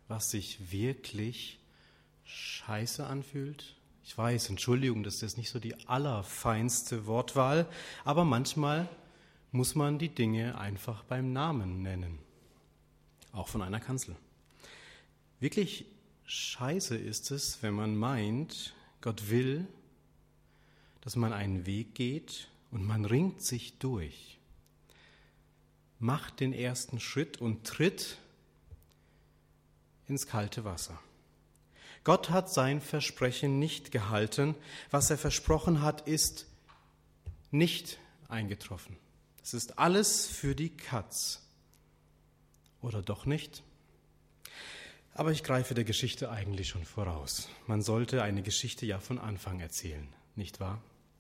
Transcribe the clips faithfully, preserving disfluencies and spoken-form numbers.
was sich wirklich scheiße anfühlt? Ich weiß, Entschuldigung, das ist nicht so die allerfeinste Wortwahl, aber manchmal muss man die Dinge einfach beim Namen nennen. Auch von einer Kanzel. Wirklich scheiße ist es, wenn man meint, Gott will, dass man einen Weg geht und man ringt sich durch. Macht den ersten Schritt und tritt ins kalte Wasser. Gott hat sein Versprechen nicht gehalten. Was er versprochen hat, ist nicht eingetroffen. Es ist alles für die Katz. Oder doch nicht? Aber ich greife der Geschichte eigentlich schon voraus. Man sollte eine Geschichte ja von Anfang erzählen, nicht wahr?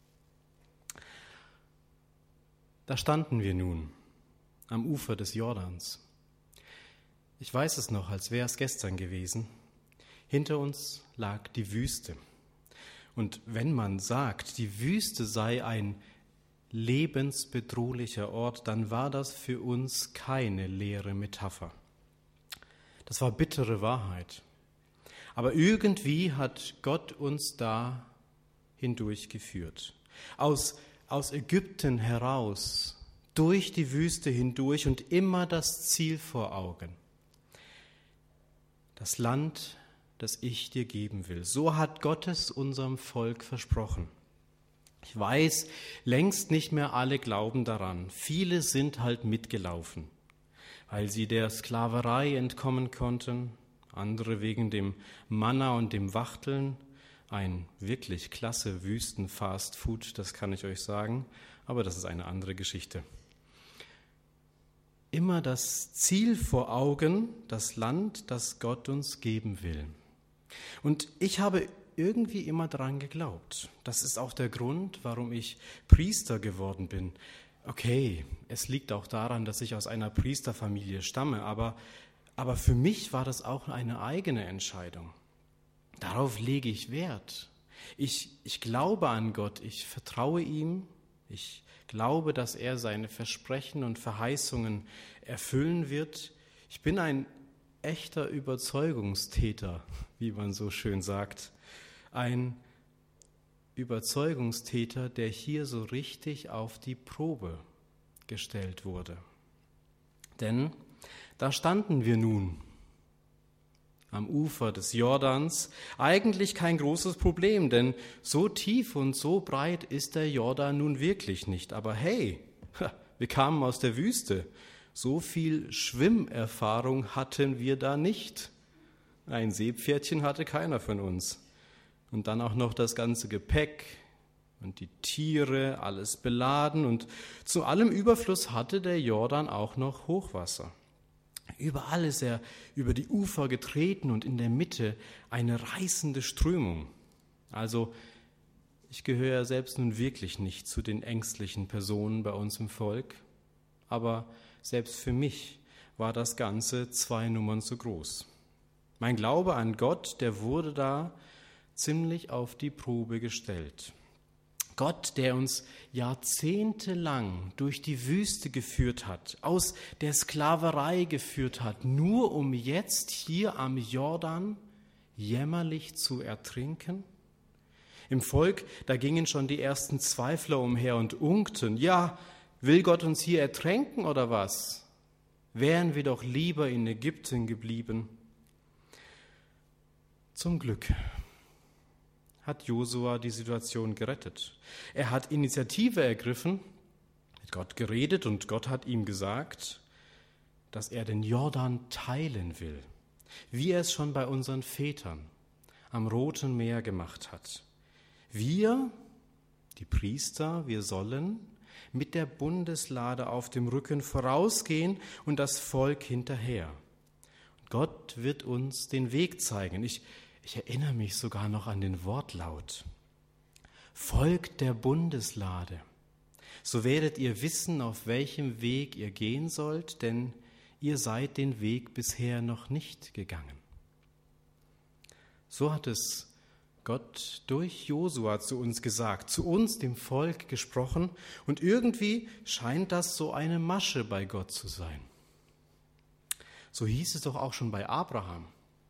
Da standen wir nun am Ufer des Jordans. Ich weiß es noch, als wäre es gestern gewesen. Hinter uns lag die Wüste. Und wenn man sagt, die Wüste sei ein lebensbedrohlicher Ort, dann war das für uns keine leere Metapher. Das war bittere Wahrheit. Aber irgendwie hat Gott uns da hindurchgeführt. Aus, aus Ägypten heraus, durch die Wüste hindurch und immer das Ziel vor Augen. Das Land, das ich dir geben will. So hat Gott es unserem Volk versprochen. Ich weiß, längst nicht mehr alle glauben daran. Viele sind halt mitgelaufen, weil sie der Sklaverei entkommen konnten, andere wegen dem Manna und dem Wachteln. Ein wirklich klasse Wüsten-Fast-Food, das kann ich euch sagen, aber das ist eine andere Geschichte. Immer das Ziel vor Augen, das Land, das Gott uns geben will. Und ich habe irgendwie immer daran geglaubt. Das ist auch der Grund, warum ich Priester geworden bin. Okay, es liegt auch daran, dass ich aus einer Priesterfamilie stamme, aber, aber für mich war das auch eine eigene Entscheidung. Darauf lege ich Wert. Ich, ich glaube an Gott, ich vertraue ihm, ich glaube, dass er seine Versprechen und Verheißungen erfüllen wird. Ich bin ein echter Überzeugungstäter, wie man so schön sagt. Ein Überzeugungstäter, der hier so richtig auf die Probe gestellt wurde. Denn da standen wir nun am Ufer des Jordans. Eigentlich kein großes Problem, denn so tief und so breit ist der Jordan nun wirklich nicht. Aber hey, wir kamen aus der Wüste. So viel Schwimmerfahrung hatten wir da nicht. Ein Seepferdchen hatte keiner von uns. Und dann auch noch das ganze Gepäck und die Tiere, alles beladen. Und zu allem Überfluss hatte der Jordan auch noch Hochwasser. Überall ist er über die Ufer getreten und in der Mitte eine reißende Strömung. Also ich gehöre selbst nun wirklich nicht zu den ängstlichen Personen bei uns im Volk, aber selbst für mich war das Ganze zwei Nummern zu groß. Mein Glaube an Gott, der wurde da ziemlich auf die Probe gestellt. Gott, der uns jahrzehntelang durch die Wüste geführt hat, aus der Sklaverei geführt hat, nur um jetzt hier am Jordan jämmerlich zu ertrinken? Im Volk, da gingen schon die ersten Zweifler umher und unkten, ja, will Gott uns hier ertränken oder was? Wären wir doch lieber in Ägypten geblieben. Zum Glück hat Josua die Situation gerettet. Er hat Initiative ergriffen, mit Gott geredet und Gott hat ihm gesagt, dass er den Jordan teilen will, wie er es schon bei unseren Vätern am Roten Meer gemacht hat. Wir, die Priester, wir sollen mit der Bundeslade auf dem Rücken vorausgehen und das Volk hinterher. Und Gott wird uns den Weg zeigen. Ich Ich erinnere mich sogar noch an den Wortlaut. Folgt der Bundeslade, so werdet ihr wissen, auf welchem Weg ihr gehen sollt, denn ihr seid den Weg bisher noch nicht gegangen. So hat es Gott durch Josua zu uns gesagt, zu uns, dem Volk, gesprochen, und irgendwie scheint das so eine Masche bei Gott zu sein. So hieß es doch auch schon bei Abraham.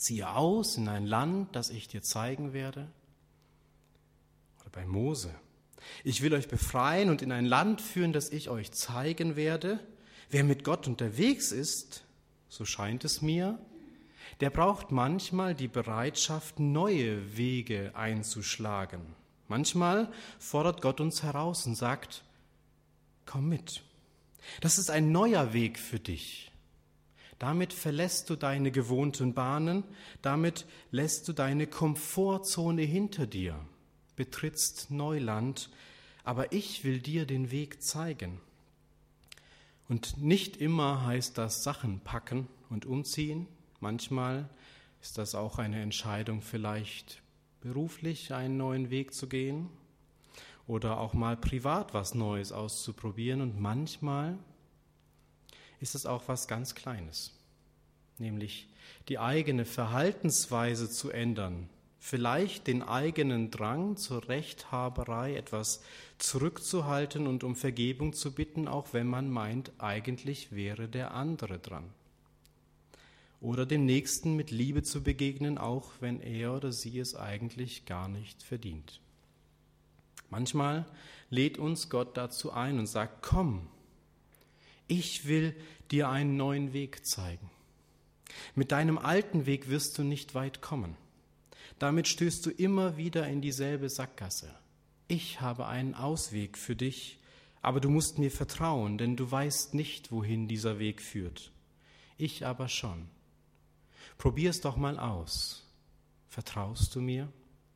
ziehe aus in ein Land, das ich dir zeigen werde. Oder bei Mose, ich will euch befreien und in ein Land führen, das ich euch zeigen werde. Wer mit Gott unterwegs ist, so scheint es mir, der braucht manchmal die Bereitschaft, neue Wege einzuschlagen. Manchmal fordert Gott uns heraus und sagt, komm mit. Das ist ein neuer Weg für dich. Damit verlässt du deine gewohnten Bahnen, damit lässt du deine Komfortzone hinter dir, betrittst Neuland, aber ich will dir den Weg zeigen. Und nicht immer heißt das Sachen packen und umziehen. Manchmal ist das auch eine Entscheidung, vielleicht beruflich einen neuen Weg zu gehen oder auch mal privat was Neues auszuprobieren. Und manchmal ist es auch was ganz Kleines, nämlich die eigene Verhaltensweise zu ändern, vielleicht den eigenen Drang zur Rechthaberei etwas zurückzuhalten und um Vergebung zu bitten, auch wenn man meint, eigentlich wäre der andere dran. Oder dem Nächsten mit Liebe zu begegnen, auch wenn er oder sie es eigentlich gar nicht verdient. Manchmal lädt uns Gott dazu ein und sagt, komm, ich will dir einen neuen Weg zeigen. Mit deinem alten Weg wirst du nicht weit kommen. Damit stößt du immer wieder in dieselbe Sackgasse. Ich habe einen Ausweg für dich, aber du musst mir vertrauen, denn du weißt nicht, wohin dieser Weg führt. Ich aber schon. Probier es doch mal aus. Vertraust du mir?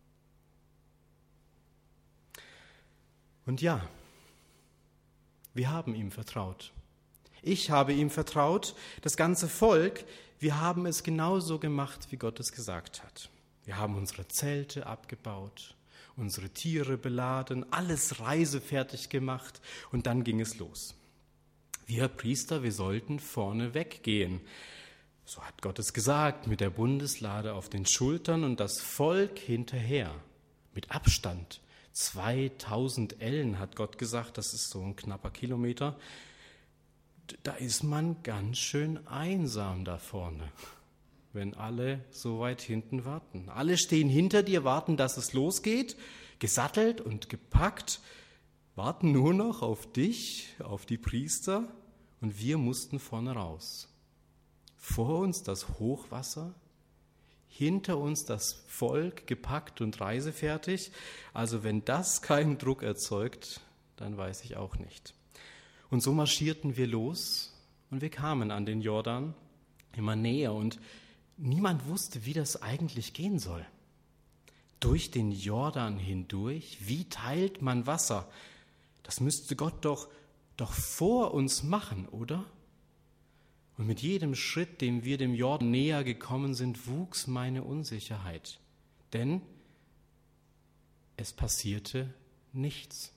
Und ja, wir haben ihm vertraut. Ich habe ihm vertraut, das ganze Volk, wir haben es genauso gemacht, wie Gott es gesagt hat. Wir haben unsere Zelte abgebaut, unsere Tiere beladen, alles reisefertig gemacht und dann ging es los. Wir Priester, wir sollten vorne weggehen. So hat Gott es gesagt, mit der Bundeslade auf den Schultern und das Volk hinterher, mit Abstand. zweitausend Ellen hat Gott gesagt, das ist so ein knapper Kilometer. Da ist man ganz schön einsam da vorne, wenn alle so weit hinten warten. Alle stehen hinter dir, warten, dass es losgeht, gesattelt und gepackt, warten nur noch auf dich, auf die Priester, und wir mussten vorne raus. Vor uns das Hochwasser, hinter uns das Volk, gepackt und reisefertig. Also wenn das keinen Druck erzeugt, dann weiß ich auch nicht. Und so marschierten wir los und wir kamen an den Jordan immer näher und niemand wusste, wie das eigentlich gehen soll. Durch den Jordan hindurch, wie teilt man Wasser? Das müsste Gott doch, doch vor uns machen, oder? Und mit jedem Schritt, dem wir dem Jordan näher gekommen sind, wuchs meine Unsicherheit. Denn es passierte nichts.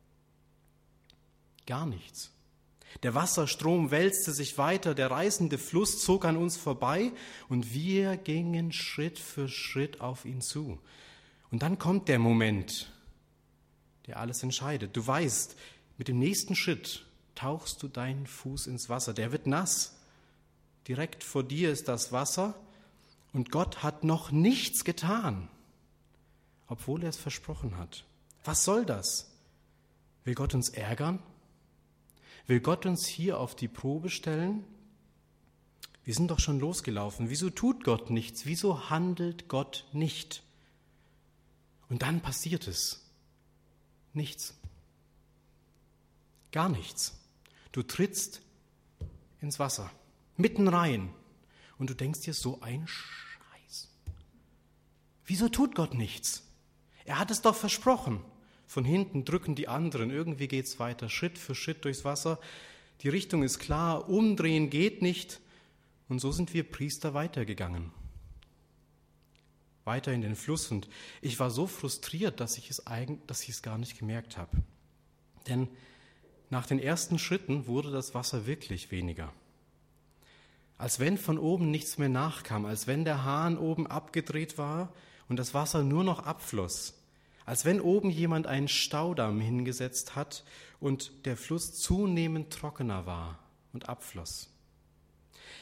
Gar nichts. Der Wasserstrom wälzte sich weiter, der reißende Fluss zog an uns vorbei und wir gingen Schritt für Schritt auf ihn zu. Und dann kommt der Moment, der alles entscheidet. Du weißt, mit dem nächsten Schritt tauchst du deinen Fuß ins Wasser. Der wird nass. Direkt vor dir ist das Wasser und Gott hat noch nichts getan, obwohl er es versprochen hat. Was soll das? Will Gott uns ärgern? Will Gott uns hier auf die Probe stellen? Wir sind doch schon losgelaufen. Wieso tut Gott nichts? Wieso handelt Gott nicht? Und dann passiert es. Nichts. Gar nichts. Du trittst ins Wasser, mitten rein. Und du denkst dir, so ein Scheiß. Wieso tut Gott nichts? Er hat es doch versprochen. Von hinten drücken die anderen, irgendwie geht es weiter, Schritt für Schritt durchs Wasser. Die Richtung ist klar, umdrehen geht nicht. Und so sind wir Priester weitergegangen. Weiter in den Fluss. Und ich war so frustriert, dass ich es, eigentlich, dass ich es gar nicht gemerkt habe. Denn nach den ersten Schritten wurde das Wasser wirklich weniger. Als wenn von oben nichts mehr nachkam, als wenn der Hahn oben abgedreht war und das Wasser nur noch abfloss. Als wenn oben jemand einen Staudamm hingesetzt hat und der Fluss zunehmend trockener war und abfloss.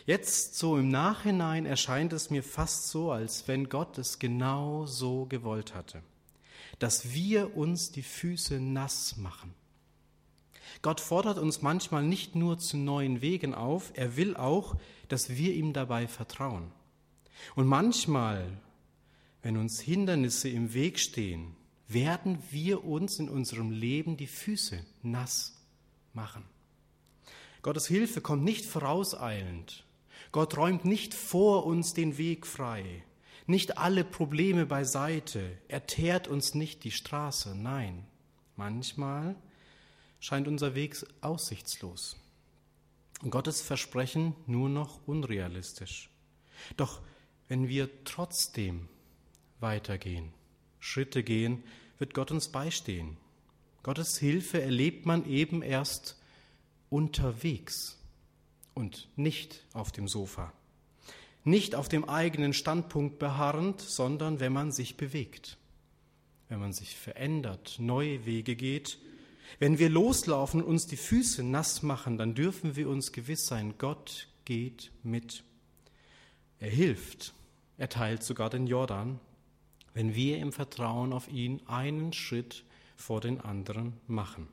Jetzt so im Nachhinein erscheint es mir fast so, als wenn Gott es genau so gewollt hatte, dass wir uns die Füße nass machen. Gott fordert uns manchmal nicht nur zu neuen Wegen auf, er will auch, dass wir ihm dabei vertrauen. Und manchmal, wenn uns Hindernisse im Weg stehen, werden wir uns in unserem Leben die Füße nass machen. Gottes Hilfe kommt nicht vorauseilend. Gott räumt nicht vor uns den Weg frei, nicht alle Probleme beiseite. Er teert uns nicht die Straße. Nein, manchmal scheint unser Weg aussichtslos und Gottes Versprechen nur noch unrealistisch. Doch wenn wir trotzdem weitergehen, Schritte gehen, wird Gott uns beistehen. Gottes Hilfe erlebt man eben erst unterwegs und nicht auf dem Sofa. Nicht auf dem eigenen Standpunkt beharrend, sondern wenn man sich bewegt, wenn man sich verändert, neue Wege geht. Wenn wir loslaufen und uns die Füße nass machen, dann dürfen wir uns gewiss sein, Gott geht mit. Er hilft, er teilt sogar den Jordan, wenn wir im Vertrauen auf ihn einen Schritt vor den anderen machen.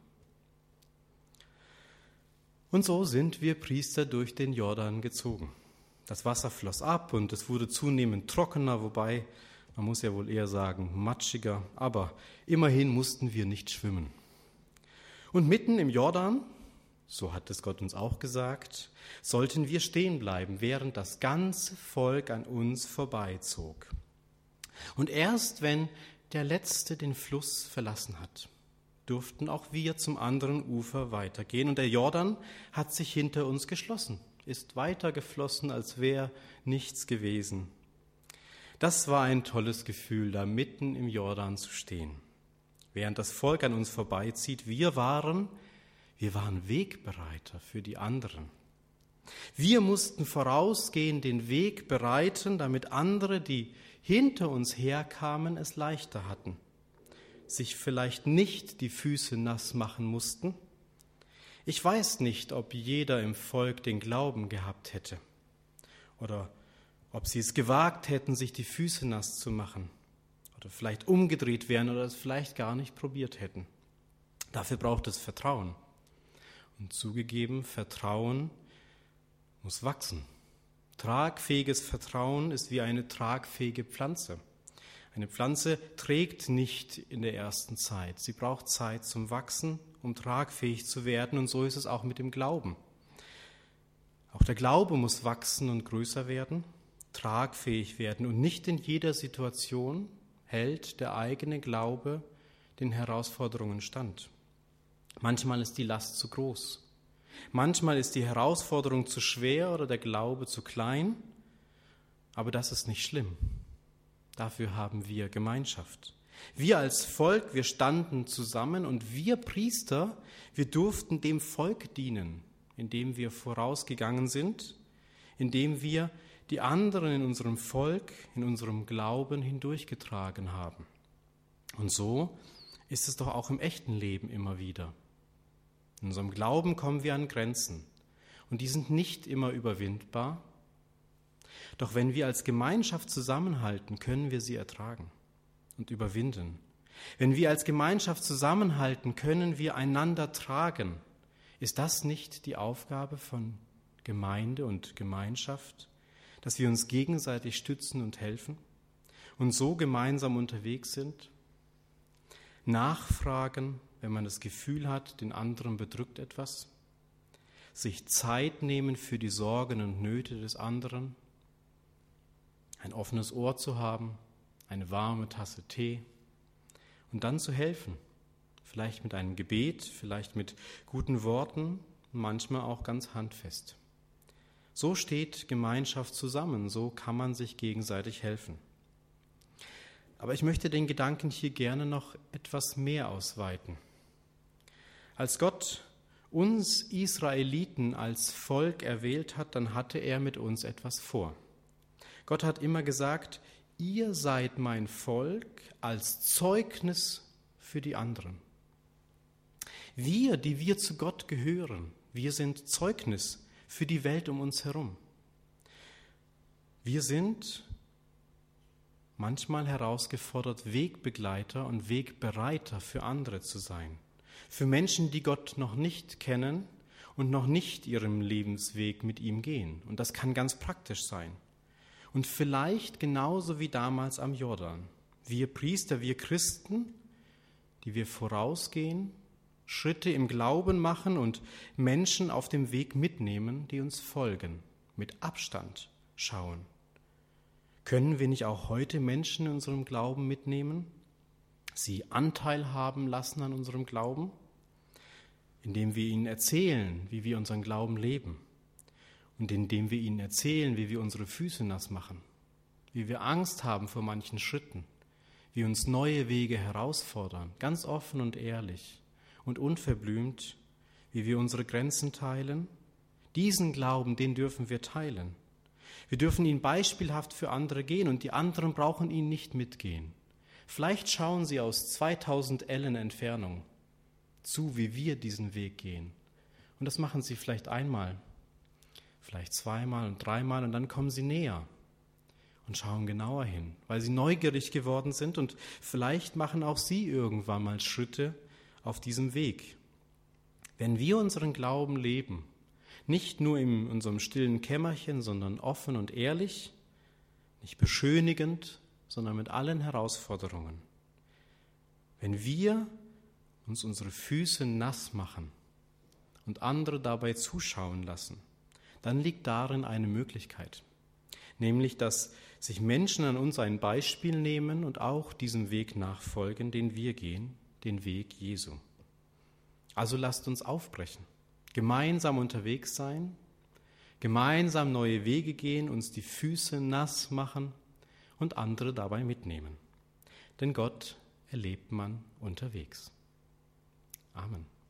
Und so sind wir Priester durch den Jordan gezogen. Das Wasser floss ab und es wurde zunehmend trockener, wobei, man muss ja wohl eher sagen, matschiger, aber immerhin mussten wir nicht schwimmen. Und mitten im Jordan, so hat es Gott uns auch gesagt, sollten wir stehen bleiben, während das ganze Volk an uns vorbeizog. Und erst wenn der Letzte den Fluss verlassen hat, durften auch wir zum anderen Ufer weitergehen. Und der Jordan hat sich hinter uns geschlossen, ist weitergeflossen, als wäre nichts gewesen. Das war ein tolles Gefühl, da mitten im Jordan zu stehen. Während das Volk an uns vorbeizieht, wir waren, wir waren Wegbereiter für die anderen. Wir mussten vorausgehend den Weg bereiten, damit andere, die hinter uns herkamen, es leichter hatten, sich vielleicht nicht die Füße nass machen mussten. Ich weiß nicht, ob jeder im Volk den Glauben gehabt hätte oder ob sie es gewagt hätten, sich die Füße nass zu machen oder vielleicht umgedreht wären oder es vielleicht gar nicht probiert hätten. Dafür braucht es Vertrauen. Und zugegeben, Vertrauen muss wachsen. Tragfähiges Vertrauen ist wie eine tragfähige Pflanze. Eine Pflanze trägt nicht in der ersten Zeit. Sie braucht Zeit zum Wachsen, um tragfähig zu werden. Und so ist es auch mit dem Glauben. Auch der Glaube muss wachsen und größer werden, tragfähig werden. Und nicht in jeder Situation hält der eigene Glaube den Herausforderungen stand. Manchmal ist die Last zu groß. Manchmal ist die Herausforderung zu schwer oder der Glaube zu klein. Aber das ist nicht schlimm. Dafür haben wir Gemeinschaft. Wir als Volk, wir standen zusammen und wir Priester, wir durften dem Volk dienen, indem wir vorausgegangen sind, indem wir die anderen in unserem Volk, in unserem Glauben hindurchgetragen haben. Und so ist es doch auch im echten Leben immer wieder. In unserem Glauben kommen wir an Grenzen und die sind nicht immer überwindbar. Doch wenn wir als Gemeinschaft zusammenhalten, können wir sie ertragen und überwinden. Wenn wir als Gemeinschaft zusammenhalten, können wir einander tragen. Ist das nicht die Aufgabe von Gemeinde und Gemeinschaft, dass wir uns gegenseitig stützen und helfen und so gemeinsam unterwegs sind? Nachfragen, wenn man das Gefühl hat, den anderen bedrückt etwas. Sich Zeit nehmen für die Sorgen und Nöte des anderen. Ein offenes Ohr zu haben, eine warme Tasse Tee und dann zu helfen. Vielleicht mit einem Gebet, vielleicht mit guten Worten, manchmal auch ganz handfest. So steht Gemeinschaft zusammen, so kann man sich gegenseitig helfen. Aber ich möchte den Gedanken hier gerne noch etwas mehr ausweiten. Als Gott uns Israeliten als Volk erwählt hat, dann hatte er mit uns etwas vor. Gott hat immer gesagt, ihr seid mein Volk als Zeugnis für die anderen. Wir, die wir zu Gott gehören, wir sind Zeugnis für die Welt um uns herum. Wir sind manchmal herausgefordert, Wegbegleiter und Wegbereiter für andere zu sein. Für Menschen, die Gott noch nicht kennen und noch nicht ihren Lebensweg mit ihm gehen. Und das kann ganz praktisch sein. Und vielleicht genauso wie damals am Jordan. Wir Priester, wir Christen, die wir vorausgehen, Schritte im Glauben machen und Menschen auf dem Weg mitnehmen, die uns folgen, mit Abstand schauen. Können wir nicht auch heute Menschen in unserem Glauben mitnehmen, sie Anteil haben lassen an unserem Glauben, indem wir ihnen erzählen, wie wir unseren Glauben leben und indem wir ihnen erzählen, wie wir unsere Füße nass machen, wie wir Angst haben vor manchen Schritten, wie uns neue Wege herausfordern, ganz offen und ehrlich und unverblümt, wie wir unsere Grenzen teilen. Diesen Glauben, den dürfen wir teilen. Wir dürfen ihn beispielhaft für andere gehen und die anderen brauchen ihn nicht mitgehen. Vielleicht schauen sie aus zweitausend Ellen Entfernung zu, wie wir diesen Weg gehen. Und das machen sie vielleicht einmal, vielleicht zweimal und dreimal und dann kommen sie näher und schauen genauer hin, weil sie neugierig geworden sind und vielleicht machen auch sie irgendwann mal Schritte auf diesem Weg. Wenn wir unseren Glauben leben, nicht nur in unserem stillen Kämmerchen, sondern offen und ehrlich, nicht beschönigend, sondern mit allen Herausforderungen. Wenn wir uns unsere Füße nass machen und andere dabei zuschauen lassen, dann liegt darin eine Möglichkeit, nämlich, dass sich Menschen an uns ein Beispiel nehmen und auch diesem Weg nachfolgen, den wir gehen, den Weg Jesu. Also lasst uns aufbrechen. Gemeinsam unterwegs sein, gemeinsam neue Wege gehen, uns die Füße nass machen und andere dabei mitnehmen. Denn Gott erlebt man unterwegs. Amen.